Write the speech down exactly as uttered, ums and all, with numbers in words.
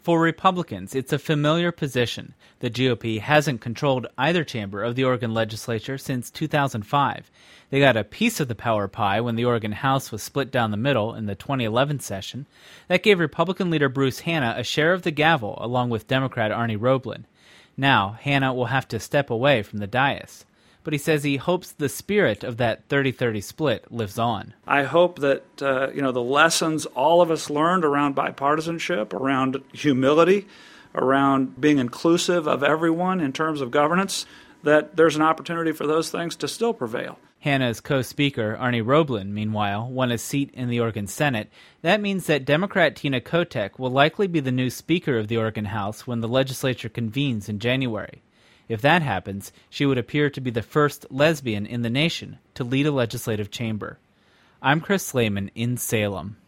For Republicans, it's a familiar position. The G O P hasn't controlled either chamber of the Oregon legislature since two thousand five. They got a piece of the power pie when the Oregon House was split down the middle in the twenty eleven session. That gave Republican leader Bruce Hanna a share of the gavel, along with Democrat Arnie Roeblen. Now, Hanna will have to step away from the dais. But he says he hopes the spirit of that thirty thirty split lives on. I hope that, uh, you know, the lessons all of us learned around bipartisanship, around humility, around being inclusive of everyone in terms of governance, that there's an opportunity for those things to still prevail. Hanna's co-speaker, Arnie Roeblen, meanwhile, won a seat in the Oregon Senate. That means that Democrat Tina Kotek will likely be the new Speaker of the Oregon House when the legislature convenes in January. If that happens, she would appear to be the first lesbian in the nation to lead a legislative chamber. I'm Chris Slayman in Salem.